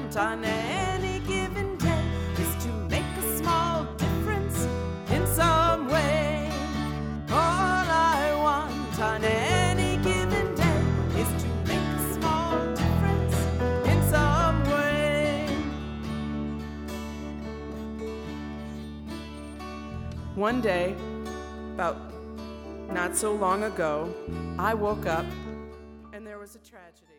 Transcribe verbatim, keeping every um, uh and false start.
want on any given day is to make a small difference in some way. All I want on any given day is to make a small difference in some way. One day, about not so long ago, I woke up and there was a tragedy.